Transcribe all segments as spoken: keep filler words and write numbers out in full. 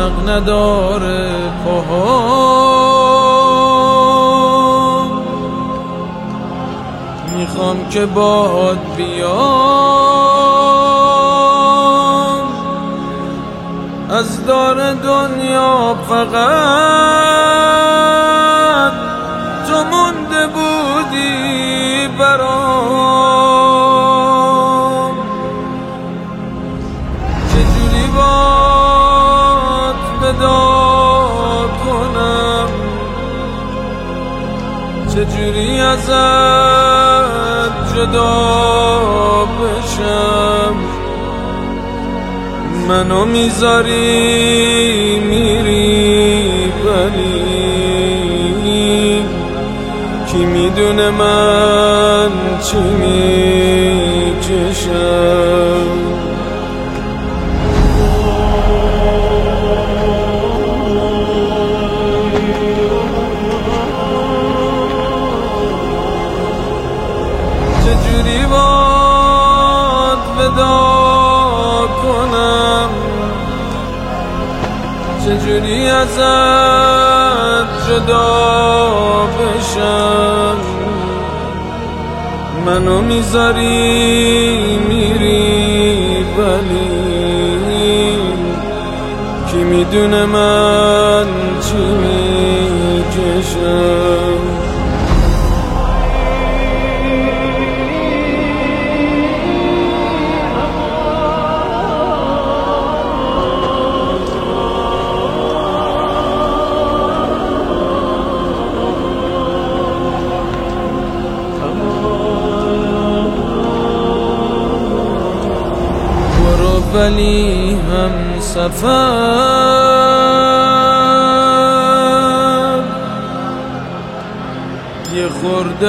عشق نداره پاهام، میخوام که باهات بیام از دار دنیا، فقط تو مونده بودی برام. چجوری بات ودا کنم، چجوری ازت جدا بشم، منو میذاری میری ولی کی میدونه من چی میکشم. چجوری بات ودا کنم، چجوری ازت جدا بشم، منو میذاری میری ولی کی میدونه من چی میکشم. ولی هم سفر یه خورده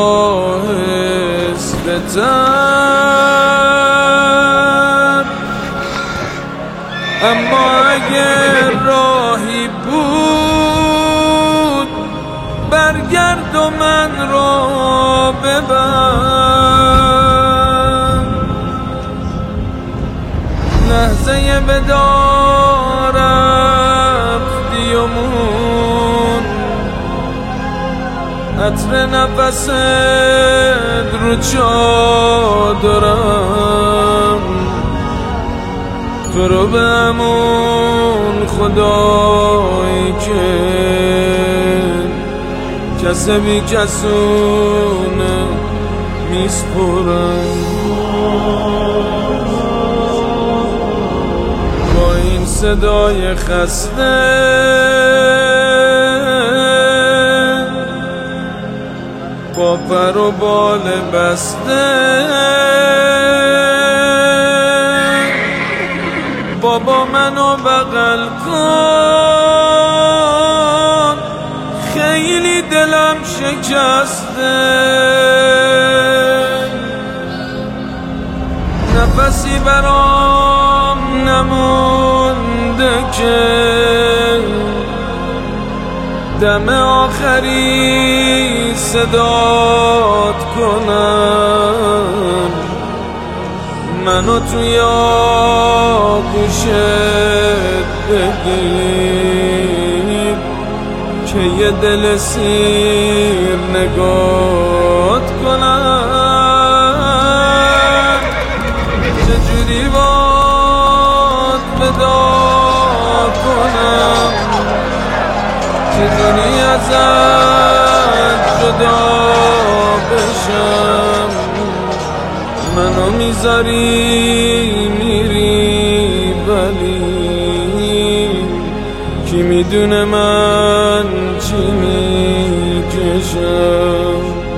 آهسته تر، اما اگر راهی بود برگرد و من را ببر. لحظه ودا رفتی و مون عطر نفست رو چادرم، تو رو به همون خدایی که کس بی کسونه میسپرم. صدای خسته با پر و بال بسته، بابا منو بغل کن خیلی دلم شکسته. نفسی برام نمونده که دم آخری صدات کنم، منو توی آغوشت بگیر که یه دل سیر نگات کنم. چجوری بات ودا کنم، چجوری ازت جدا بشم، منو میذاری میری ولی کی میدونه من چی میکشم.